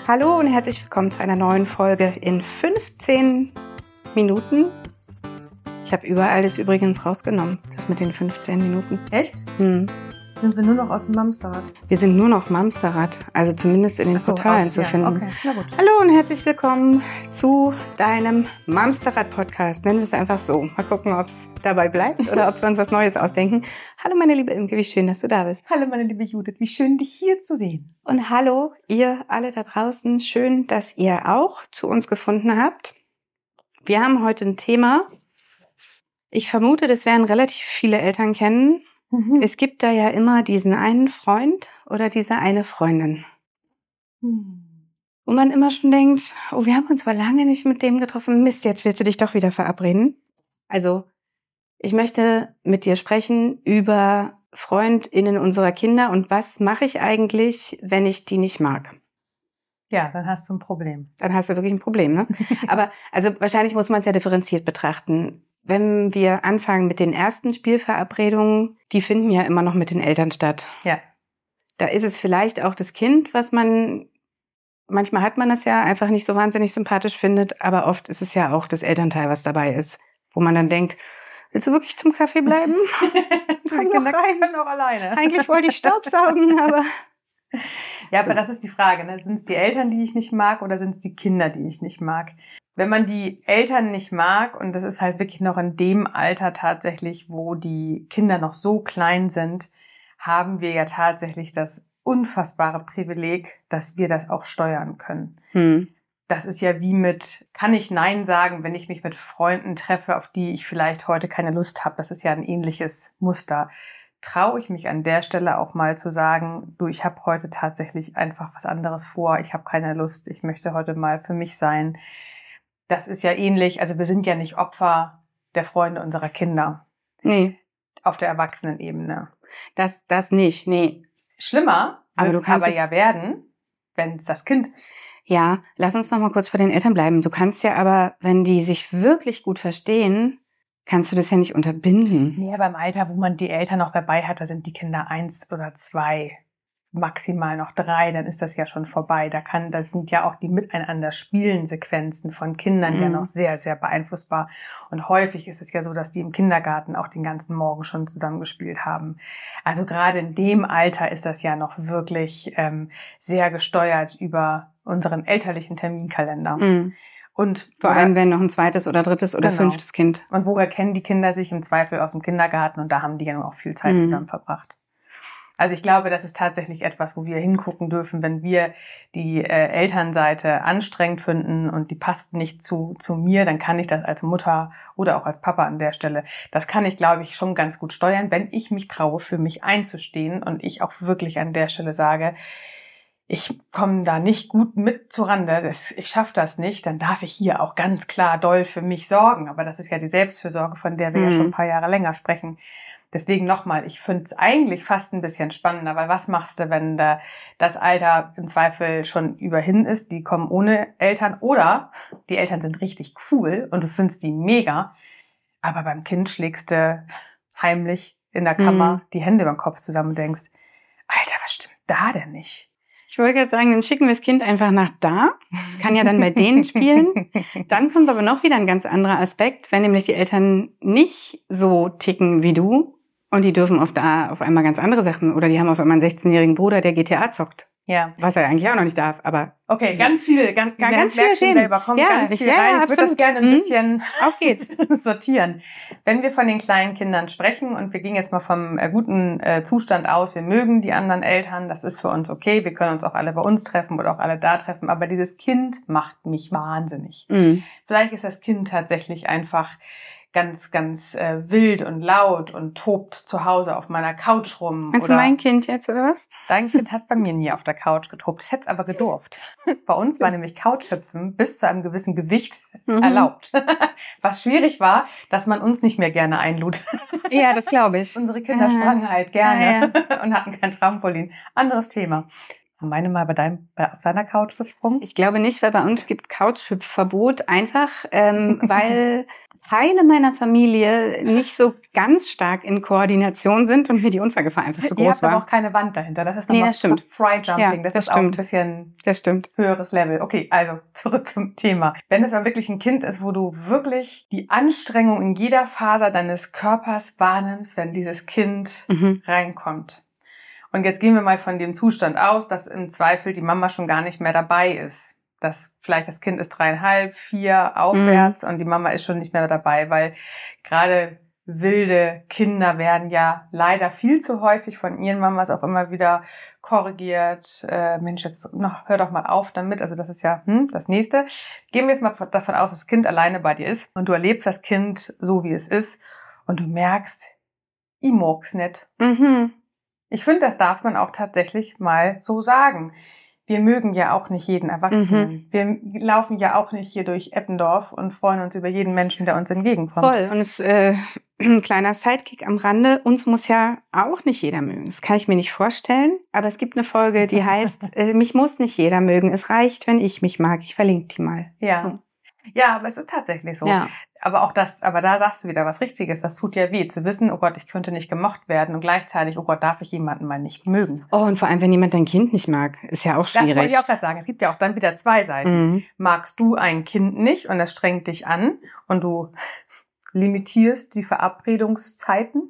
Hallo und herzlich willkommen zu einer neuen Folge in 15 Minuten. Ich habe überall das übrigens rausgenommen, das mit den 15 Minuten. Echt? Sind wir nur noch aus dem Mamsterrad? Wir sind nur noch Mamsterrad, also zumindest in den Portalen zu finden. Okay, na gut. Hallo und herzlich willkommen zu deinem Mamsterrad-Podcast. Nennen wir es einfach so. Mal gucken, ob es dabei bleibt oder ob wir uns was Neues ausdenken. Hallo meine liebe Imke, wie schön, dass du da bist. Hallo meine liebe Judith, wie schön, dich hier zu sehen. Und hallo ihr alle da draußen, schön, dass ihr auch zu uns gefunden habt. Wir haben heute ein Thema. Ich vermute, das werden relativ viele Eltern kennen. Es gibt da ja immer diesen einen Freund oder diese eine Freundin. Wo man immer schon denkt, oh, wir haben uns mal lange nicht mit dem getroffen. Mist, jetzt willst du dich doch wieder verabreden. Also, ich möchte mit dir sprechen über FreundInnen unserer Kinder und was mache ich eigentlich, wenn ich die nicht mag? Ja, dann hast du ein Problem. Dann hast du wirklich ein Problem, ne? Aber also wahrscheinlich muss man es ja differenziert betrachten. Wenn wir anfangen mit den ersten Spielverabredungen, die finden ja immer noch mit den Eltern statt. Ja. Da ist es vielleicht auch das Kind, was manchmal hat man das ja einfach nicht so wahnsinnig sympathisch findet, aber oft ist es ja auch das Elternteil, was dabei ist, wo man dann denkt, willst du wirklich zum Kaffee bleiben? Komm doch rein. Können auch alleine. Eigentlich wollte ich Staubsaugen, aber... Ja, aber das ist die Frage, ne? Sind es die Eltern, die ich nicht mag, oder sind es die Kinder, die ich nicht mag? Wenn man die Eltern nicht mag, und das ist halt wirklich noch in dem Alter tatsächlich, wo die Kinder noch so klein sind, haben wir ja tatsächlich das unfassbare Privileg, dass wir das auch steuern können. Das ist ja wie mit, kann ich Nein sagen, wenn ich mich mit Freunden treffe, auf die ich vielleicht heute keine Lust habe. Das ist ja ein ähnliches Muster. Traue ich mich an der Stelle auch mal zu sagen, du, ich habe heute tatsächlich einfach was anderes vor, ich habe keine Lust, ich möchte heute mal für mich sein. Das ist ja ähnlich, also wir sind ja nicht Opfer der Freunde unserer Kinder. Nee. Auf der Erwachsenenebene. Das nicht, nee. Schlimmer wird es aber ja werden, wenn es das Kind ist. Ja, lass uns noch mal kurz bei den Eltern bleiben. Du kannst ja aber, wenn die sich wirklich gut verstehen, kannst du das ja nicht unterbinden. Nee, beim Alter, wo man die Eltern noch dabei hat, da sind die Kinder 1 oder 2, maximal noch 3, dann ist das ja schon vorbei. Das sind ja auch die miteinander spielen Sequenzen von Kindern ja noch sehr, sehr beeinflussbar. Und häufig ist es ja so, dass die im Kindergarten auch den ganzen Morgen schon zusammengespielt haben. Also gerade in dem Alter ist das ja noch wirklich sehr gesteuert über unseren elterlichen Terminkalender. Und vor allem, wenn noch ein zweites oder drittes oder fünftes Kind. Und woher kennen die Kinder sich? Im Zweifel aus dem Kindergarten, und da haben die ja nur auch viel Zeit zusammen verbracht. Also ich glaube, das ist tatsächlich etwas, wo wir hingucken dürfen, wenn wir die Elternseite anstrengend finden und die passt nicht zu mir, dann kann ich das als Mutter oder auch als Papa an der Stelle, das kann ich, glaube ich, schon ganz gut steuern, wenn ich mich traue, für mich einzustehen und ich auch wirklich an der Stelle sage, ich komme da nicht gut mit zurande, ich schaffe das nicht, dann darf ich hier auch ganz klar doll für mich sorgen. Aber das ist ja die Selbstfürsorge, von der wir ja schon ein paar Jahre länger sprechen. Deswegen nochmal, ich finde es eigentlich fast ein bisschen spannender, weil was machst du, wenn das Alter im Zweifel schon überhin ist, die kommen ohne Eltern, oder die Eltern sind richtig cool und du findest die mega, aber beim Kind schlägst du heimlich in der Kammer die Hände über den Kopf zusammen und denkst, Alter, was stimmt da denn nicht? Ich wollte gerade sagen, dann schicken wir das Kind einfach nach da. Das kann ja dann bei denen spielen. Dann kommt aber noch wieder ein ganz anderer Aspekt, wenn nämlich die Eltern nicht so ticken wie du und die dürfen auf einmal ganz andere Sachen, oder die haben auf einmal einen 16-jährigen Bruder, der GTA zockt. Ja. Was er eigentlich auch noch nicht darf, aber... Okay, ganz viele viele selber kommen, ja, ganz viel rein. Ich würde das gerne ein bisschen auf geht's. sortieren. Wenn wir von den kleinen Kindern sprechen, und wir gehen jetzt mal vom guten Zustand aus, wir mögen die anderen Eltern, das ist für uns okay, wir können uns auch alle bei uns treffen oder auch alle da treffen, aber dieses Kind macht mich wahnsinnig. Vielleicht ist das Kind tatsächlich einfach ganz, ganz wild und laut und tobt zu Hause auf meiner Couch rum. Meinst du mein Kind jetzt, oder was? Dein Kind hat bei mir nie auf der Couch getobt. Es hätte es aber gedurft. Bei uns war nämlich Couchhüpfen bis zu einem gewissen Gewicht erlaubt. Was schwierig war, dass man uns nicht mehr gerne einlud. Ja, das glaube ich. Unsere Kinder sprangen halt gerne und hatten kein Trampolin. Anderes Thema. Haben meine mal auf deiner Couch gesprungen? Ich glaube nicht, weil bei uns gibt Couchhüpfverbot einfach, weil Teile meiner Familie nicht so ganz stark in Koordination sind und mir die Unfallgefahr einfach zu groß war. Ihr habt aber auch keine Wand dahinter. Das ist nochmal das stimmt. Fry-Jumping. Ja, das das ist stimmt. auch ein bisschen Das stimmt. höheres Level. Okay, also zurück zum Thema. Wenn es mal wirklich ein Kind ist, wo du wirklich die Anstrengung in jeder Faser deines Körpers wahrnimmst, wenn dieses Kind reinkommt. Und jetzt gehen wir mal von dem Zustand aus, dass im Zweifel die Mama schon gar nicht mehr dabei ist. Dass vielleicht das Kind ist 3,5, 4 aufwärts und die Mama ist schon nicht mehr dabei, weil gerade wilde Kinder werden ja leider viel zu häufig von ihren Mamas auch immer wieder korrigiert. Mensch, jetzt hör doch mal auf damit. Also das ist ja das Nächste. Gehen wir jetzt mal davon aus, dass das Kind alleine bei dir ist und du erlebst das Kind so, wie es ist und du merkst, ich mag's nicht. Ich finde, das darf man auch tatsächlich mal so sagen. Wir mögen ja auch nicht jeden Erwachsenen. Wir laufen ja auch nicht hier durch Eppendorf und freuen uns über jeden Menschen, der uns entgegenkommt. Voll. Und es ein kleiner Sidekick am Rande. Uns muss ja auch nicht jeder mögen. Das kann ich mir nicht vorstellen. Aber es gibt eine Folge, die heißt, mich muss nicht jeder mögen. Es reicht, wenn ich mich mag. Ich verlinke die mal. Ja. So. Ja, aber es ist tatsächlich so. Ja. Aber da sagst du wieder was Richtiges. Das tut ja weh, zu wissen, oh Gott, ich könnte nicht gemocht werden und gleichzeitig, oh Gott, darf ich jemanden mal nicht mögen. Oh, und vor allem, wenn jemand dein Kind nicht mag, ist ja auch schwierig. Das wollte ich auch gerade sagen. Es gibt ja auch dann wieder zwei Seiten. Magst du ein Kind nicht und das strengt dich an und du limitierst die Verabredungszeiten?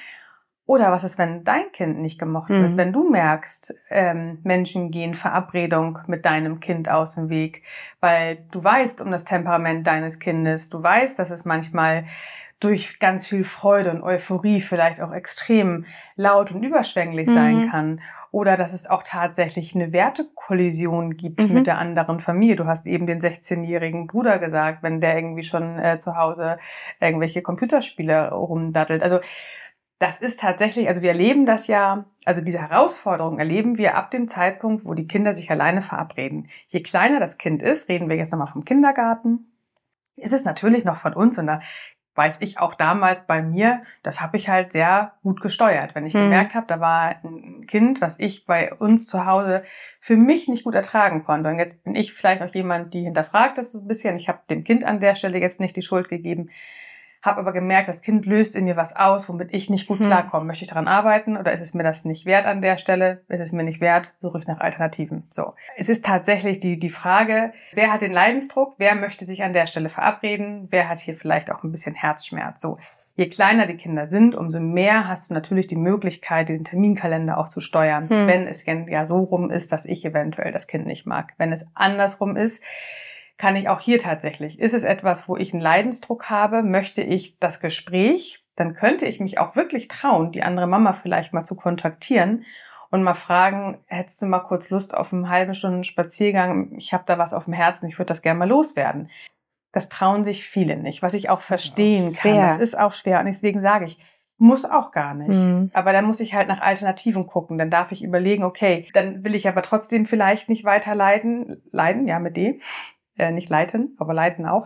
Oder was ist, wenn dein Kind nicht gemocht wird? Wenn du merkst, Menschen gehen Verabredung mit deinem Kind aus dem Weg, weil du weißt um das Temperament deines Kindes, du weißt, dass es manchmal durch ganz viel Freude und Euphorie vielleicht auch extrem laut und überschwänglich sein kann. Oder dass es auch tatsächlich eine Wertekollision gibt mit der anderen Familie. Du hast eben den 16-jährigen Bruder gesagt, wenn der irgendwie schon zu Hause irgendwelche Computerspiele rumdattelt. Also das ist tatsächlich, also wir erleben das ja, also diese Herausforderung erleben wir ab dem Zeitpunkt, wo die Kinder sich alleine verabreden. Je kleiner das Kind ist, reden wir jetzt nochmal vom Kindergarten, ist es natürlich noch von uns und da weiß ich auch damals bei mir, das habe ich halt sehr gut gesteuert. Wenn ich gemerkt habe, da war ein Kind, was ich bei uns zu Hause für mich nicht gut ertragen konnte. Und jetzt bin ich vielleicht auch jemand, die hinterfragt das so ein bisschen. Ich habe dem Kind an der Stelle jetzt nicht die Schuld gegeben. Habe aber gemerkt, das Kind löst in mir was aus, womit ich nicht gut klarkomme. Möchte ich daran arbeiten oder ist es mir das nicht wert an der Stelle? Ist es mir nicht wert? Suche ich nach Alternativen. So. Es ist tatsächlich die Frage, wer hat den Leidensdruck? Wer möchte sich an der Stelle verabreden? Wer hat hier vielleicht auch ein bisschen Herzschmerz? So. Je kleiner die Kinder sind, umso mehr hast du natürlich die Möglichkeit, diesen Terminkalender auch zu steuern. Wenn es ja so rum ist, dass ich eventuell das Kind nicht mag. Wenn es andersrum ist, kann ich auch hier tatsächlich. Ist es etwas, wo ich einen Leidensdruck habe? Möchte ich das Gespräch? Dann könnte ich mich auch wirklich trauen, die andere Mama vielleicht mal zu kontaktieren und mal fragen, hättest du mal kurz Lust auf einen halben Stunden Spaziergang? Ich habe da was auf dem Herzen, ich würde das gerne mal loswerden. Das trauen sich viele nicht, was ich auch verstehen kann. Das ist auch schwer und deswegen sage ich, muss auch gar nicht. Aber dann muss ich halt nach Alternativen gucken. Dann darf ich überlegen, okay, dann will ich aber trotzdem vielleicht nicht weiter leiden, ja mit D. Nicht leiten, aber leiten auch.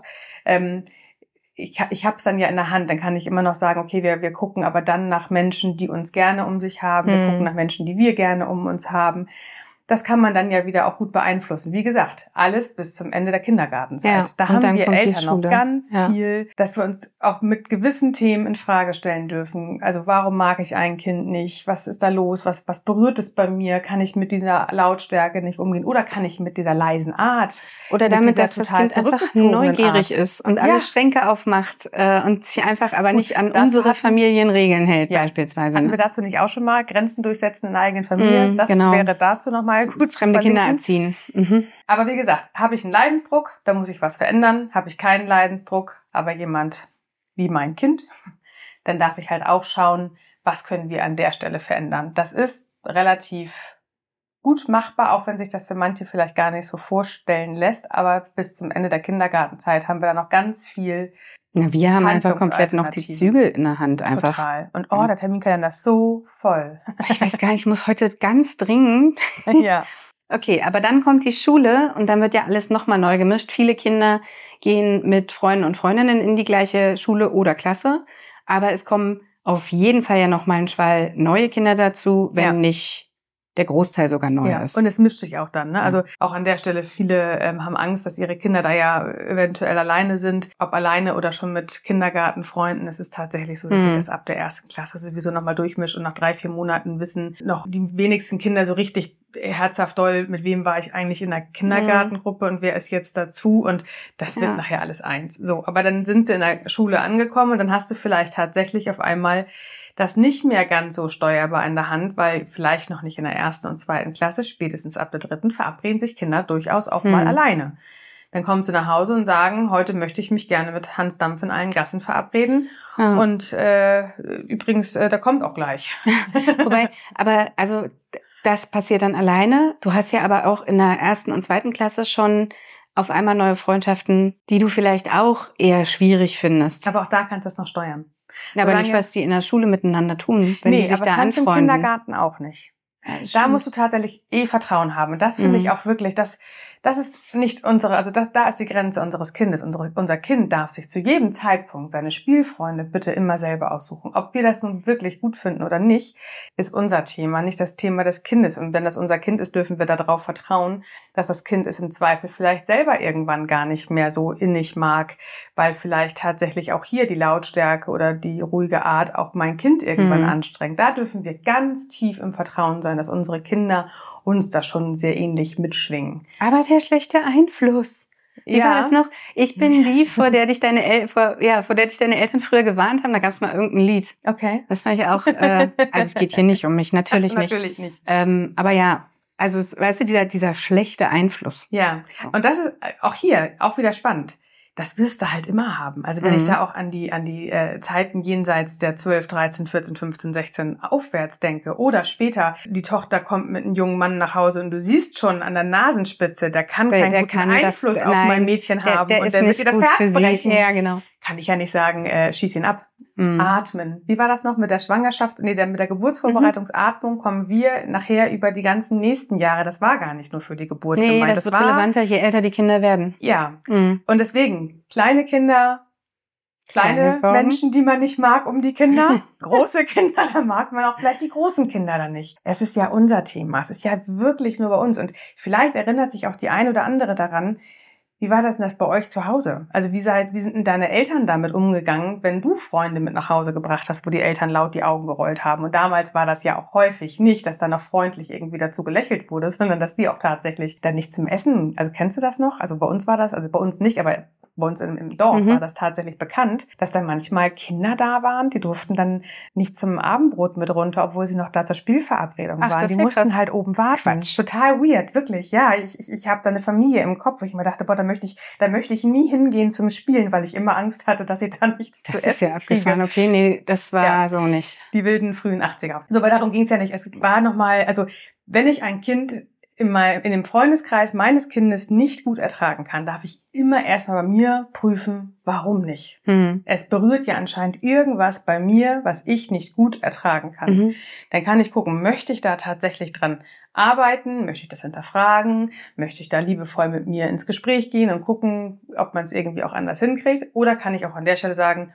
Ich habe es dann ja in der Hand, dann kann ich immer noch sagen, okay, wir gucken aber dann nach Menschen, die uns gerne um sich haben, wir gucken nach Menschen, die wir gerne um uns haben. Das kann man dann ja wieder auch gut beeinflussen. Wie gesagt, alles bis zum Ende der Kindergartenzeit. Ja, da haben wir Eltern noch Schule. ganz viel, dass wir uns auch mit gewissen Themen in Frage stellen dürfen. Also warum mag ich ein Kind nicht? Was ist da los? Was berührt es bei mir? Kann ich mit dieser Lautstärke nicht umgehen? Oder kann ich mit dieser leisen Art? Oder damit, dass das Kind einfach neugierig ist und alle Schränke aufmacht und sich einfach aber nicht an unsere Familienregeln hält, beispielsweise. Hatten wir dazu nicht auch schon mal Grenzen durchsetzen in der eigenen Familie? Das wäre dazu nochmal gut. Fremde Kinder erziehen. Aber wie gesagt, habe ich einen Leidensdruck, da muss ich was verändern. Habe ich keinen Leidensdruck, aber jemand wie mein Kind, dann darf ich halt auch schauen, was können wir an der Stelle verändern. Das ist relativ gut machbar, auch wenn sich das für manche vielleicht gar nicht so vorstellen lässt. Aber bis zum Ende der Kindergartenzeit haben wir da noch ganz viel. Ja, wir haben einfach komplett noch die Zügel in der Hand einfach. Total. Und der Terminkalender ist so voll. Ich weiß gar nicht, ich muss heute ganz dringend. Ja. Okay, aber dann kommt die Schule und dann wird ja alles nochmal neu gemischt. Viele Kinder gehen mit Freunden und Freundinnen in die gleiche Schule oder Klasse. Aber es kommen auf jeden Fall ja nochmal ein Schwall neue Kinder dazu, wenn nicht der Großteil sogar neu ist. Und es mischt sich auch dann. Ne? Also auch an der Stelle, viele haben Angst, dass ihre Kinder da ja eventuell alleine sind. Ob alleine oder schon mit Kindergartenfreunden. Es ist tatsächlich so, dass sich das ab der 1. Klasse sowieso nochmal durchmischt und nach 3-4 Monaten wissen noch die wenigsten Kinder so richtig herzhaft doll, mit wem war ich eigentlich in der Kindergartengruppe und wer ist jetzt dazu, und das wird nachher alles eins. So, aber dann sind sie in der Schule angekommen und dann hast du vielleicht tatsächlich auf einmal das nicht mehr ganz so steuerbar in der Hand, weil vielleicht noch nicht in der 1. und 2. Klasse, spätestens ab der 3. verabreden sich Kinder durchaus auch mal alleine. Dann kommen sie nach Hause und sagen, heute möchte ich mich gerne mit Hans Dampf in allen Gassen verabreden. Und übrigens, der kommt auch gleich. Wobei, aber also das passiert dann alleine. Du hast ja aber auch in der 1. und 2. Klasse schon auf einmal neue Freundschaften, die du vielleicht auch eher schwierig findest. Aber auch da kannst du es noch steuern. Aber nicht, was die in der Schule miteinander tun, wenn die sich aber da das kannst du im anfreunden. Kindergarten auch nicht. Ja, da musst du tatsächlich Vertrauen haben. Und das finde ich auch wirklich, das ist nicht unsere, also da ist die Grenze unseres Kindes. Unser Kind darf sich zu jedem Zeitpunkt seine Spielfreunde bitte immer selber aussuchen. Ob wir das nun wirklich gut finden oder nicht, ist unser Thema, nicht das Thema des Kindes. Und wenn das unser Kind ist, dürfen wir darauf vertrauen, dass das Kind es im Zweifel vielleicht selber irgendwann gar nicht mehr so innig mag, weil vielleicht tatsächlich auch hier die Lautstärke oder die ruhige Art auch mein Kind irgendwann anstrengt. Da dürfen wir ganz tief im Vertrauen sein, dass unsere Kinder uns da schon sehr ähnlich mitschwingen. Aber der schlechte Einfluss. Wie war das noch? Ich bin die, vor der dich deine Eltern früher gewarnt haben. Da gab es mal irgendein Lied. Okay. Das fand ich auch, also es geht hier nicht um mich, natürlich nicht. Natürlich nicht. Aber ja, also weißt du, dieser schlechte Einfluss. Ja, und das ist auch hier auch wieder spannend. Das wirst du halt immer haben. Also wenn ich da auch an die Zeiten jenseits der 12, 13, 14, 15, 16 aufwärts denke oder später, die Tochter kommt mit einem jungen Mann nach Hause und du siehst schon an der Nasenspitze, der kann keinen guten Einfluss auf mein Mädchen haben und der wird ihr das Herz brechen. Ja, genau. Kann ich ja nicht sagen, schieß ihn ab. Atmen. Wie war das noch mit der Schwangerschaft? Mit der Geburtsvorbereitungsatmung kommen wir nachher über die ganzen nächsten Jahre. Das war gar nicht nur für die Geburt gemeint. Das wird relevanter, je älter die Kinder werden. Ja. Und deswegen, kleine Kinder, kleine Menschen, die man nicht mag um die Kinder, große Kinder, da mag man auch vielleicht die großen Kinder dann nicht. Es ist ja unser Thema. Es ist ja wirklich nur bei uns. Und vielleicht erinnert sich auch die ein oder andere daran, wie war das denn bei euch zu Hause? Also wie sind denn deine Eltern damit umgegangen, wenn du Freunde mit nach Hause gebracht hast, wo die Eltern laut die Augen gerollt haben? Und damals war das ja auch häufig nicht, dass da noch freundlich irgendwie dazu gelächelt wurde, sondern dass die auch tatsächlich dann nicht zum Essen, also kennst du das noch? Also bei uns war das, also bei uns nicht, aber bei uns im Dorf war das tatsächlich bekannt, dass dann manchmal Kinder da waren, die durften dann nicht zum Abendbrot mit runter, obwohl sie noch da zur Spielverabredung waren. Die mussten halt oben warten. Quatsch. Total weird, wirklich. Ja, ich habe da eine Familie im Kopf, wo ich mir dachte, boah, da möchte ich nie hingehen zum Spielen, weil ich immer Angst hatte, dass ich da nichts zu essen kriege. Das ist ja abgefahren. Okay, nee, das war so nicht. Die wilden frühen 80er. So, aber darum ging es ja nicht. Es war nochmal, also wenn ich ein Kind in dem Freundeskreis meines Kindes nicht gut ertragen kann, darf ich immer erstmal bei mir prüfen, warum nicht. Es berührt ja anscheinend irgendwas bei mir, was ich nicht gut ertragen kann. Dann kann ich gucken, möchte ich da tatsächlich dran arbeiten? Möchte ich das hinterfragen? Möchte ich da liebevoll mit mir ins Gespräch gehen und gucken, ob man es irgendwie auch anders hinkriegt? Oder kann ich auch an der Stelle sagen,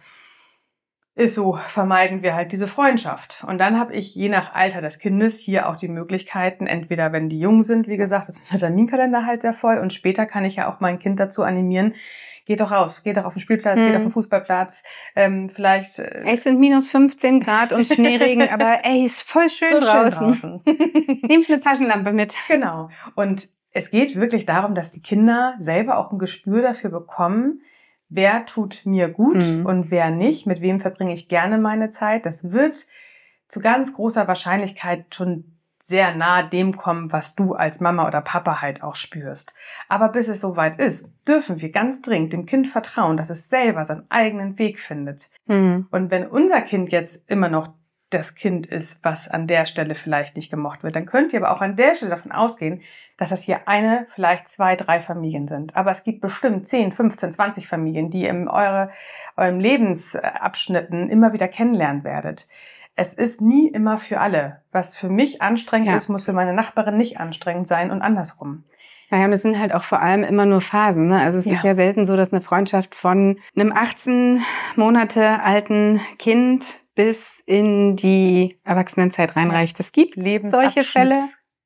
ist so, vermeiden wir halt diese Freundschaft. Und dann habe ich je nach Alter des Kindes hier auch die Möglichkeiten, entweder wenn die jung sind, wie gesagt, das ist der Terminkalender halt sehr voll, und später kann ich ja auch mein Kind dazu animieren, geht doch raus, geht doch auf den Spielplatz, geht auf den Fußballplatz, vielleicht... Es sind minus 15 Grad und Schneeregen, aber ist voll schön so draußen. Nehmt eine Taschenlampe mit. Genau. Und es geht wirklich darum, dass die Kinder selber auch ein Gespür dafür bekommen, wer tut mir gut und wer nicht, mit wem verbringe ich gerne meine Zeit. Das wird zu ganz großer Wahrscheinlichkeit schon sehr nah dem kommen, was du als Mama oder Papa halt auch spürst. Aber bis es soweit ist, dürfen wir ganz dringend dem Kind vertrauen, dass es selber seinen eigenen Weg findet. Und wenn unser Kind jetzt immer noch das Kind ist, was an der Stelle vielleicht nicht gemocht wird, dann könnt ihr aber auch an der Stelle davon ausgehen, dass das hier eine, vielleicht 2, 3 Familien sind. Aber es gibt bestimmt 10, 15, 20 Familien, die ihr in eurem Lebensabschnitten immer wieder kennenlernen werdet. Es ist nie immer für alle. Was für mich anstrengend ist, muss für meine Nachbarin nicht anstrengend sein und andersrum. Naja, das sind halt auch vor allem immer nur Phasen, ne? Also es ist ja selten so, dass eine Freundschaft von einem 18 Monate alten Kind bis in die Erwachsenenzeit reinreicht. Es gibt solche Fälle.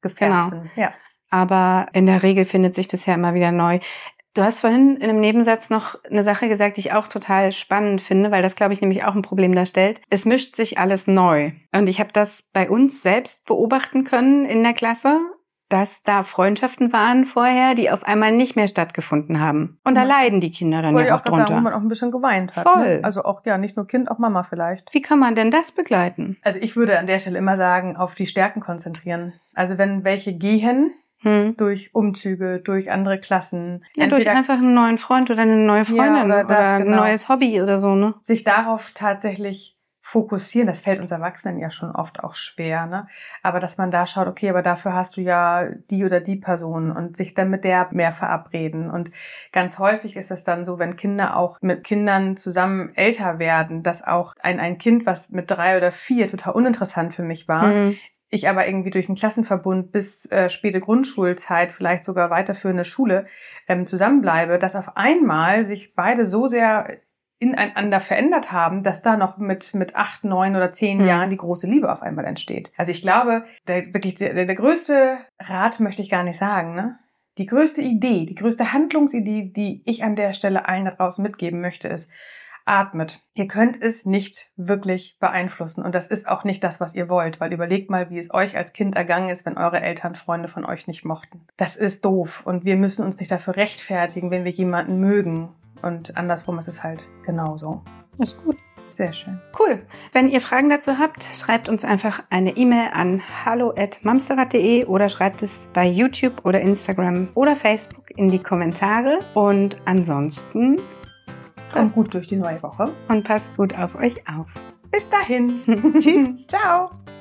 Gefährten. Genau. Ja. Aber in der Regel findet sich das ja immer wieder neu. Du hast vorhin in einem Nebensatz noch eine Sache gesagt, die ich auch total spannend finde, weil das, glaube ich, nämlich auch ein Problem darstellt. Es mischt sich alles neu. Und ich habe das bei uns selbst beobachten können in der Klasse, dass da Freundschaften waren vorher, die auf einmal nicht mehr stattgefunden haben. Und da leiden die Kinder dann ja auch drunter. Sagen, wo man auch ein bisschen geweint hat. Voll. Ne? Also auch, ja, nicht nur Kind, auch Mama vielleicht. Wie kann man denn das begleiten? Also ich würde an der Stelle immer sagen, auf die Stärken konzentrieren. Also wenn welche gehen, durch Umzüge, durch andere Klassen. Ja, durch einfach einen neuen Freund oder eine neue Freundin oder ein neues Hobby oder so, ne? Sich darauf tatsächlich fokussieren, das fällt uns Erwachsenen ja schon oft auch schwer, ne? Aber dass man da schaut, okay, aber dafür hast du ja die oder die Person und sich dann mit der mehr verabreden. Und ganz häufig ist es dann so, wenn Kinder auch mit Kindern zusammen älter werden, dass auch ein Kind, was mit 3 oder 4 total uninteressant für mich war, ich aber irgendwie durch einen Klassenverbund bis späte Grundschulzeit, vielleicht sogar weiterführende Schule zusammenbleibe, dass auf einmal sich beide so sehr ineinander verändert haben, dass da noch mit 8, 9 oder 10 Jahren die große Liebe auf einmal entsteht. Also ich glaube, der größte Rat möchte ich gar nicht sagen, ne? Die größte Idee, die größte Handlungsidee, die ich an der Stelle allen da draußen mitgeben möchte, ist: Atmet. Ihr könnt es nicht wirklich beeinflussen und das ist auch nicht das, was ihr wollt, weil überlegt mal, wie es euch als Kind ergangen ist, wenn eure Eltern Freunde von euch nicht mochten. Das ist doof und wir müssen uns nicht dafür rechtfertigen, wenn wir jemanden mögen. Und andersrum ist es halt genauso. Das ist gut. Sehr schön. Cool. Wenn ihr Fragen dazu habt, schreibt uns einfach eine E-Mail an hallo@mamsterrad.de oder schreibt es bei YouTube oder Instagram oder Facebook in die Kommentare. Und ansonsten kommt gut durch die neue Woche. Und passt gut auf euch auf. Bis dahin. Tschüss. Ciao.